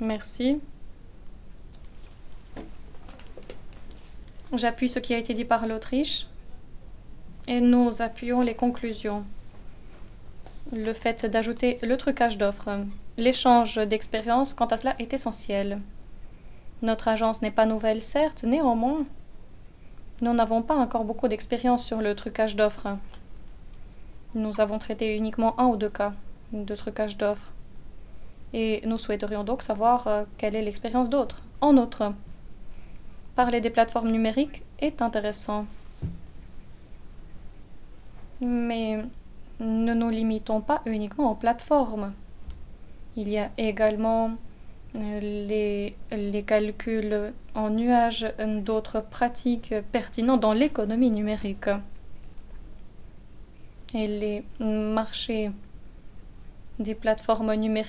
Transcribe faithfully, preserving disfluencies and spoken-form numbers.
Merci. J'appuie ce qui a été dit par l'Autriche et nous appuyons les conclusions. Le fait d'ajouter le trucage d'offres. L'échange d'expériences quant à cela est essentiel. Notre agence n'est pas nouvelle, certes, néanmoins, nous n'avons pas encore beaucoup d'expérience sur le trucage d'offres. Nous avons traité uniquement un ou deux cas de trucage d'offres. Et nous souhaiterions donc savoir euh, quelle est l'expérience d'autres. En outre, parler des plateformes numériques est intéressant. Mais ne nous limitons pas uniquement aux plateformes. Il y a également euh, les, les calculs en nuage, d'autres pratiques pertinentes dans l'économie numérique. Et les marchés des plateformes numériques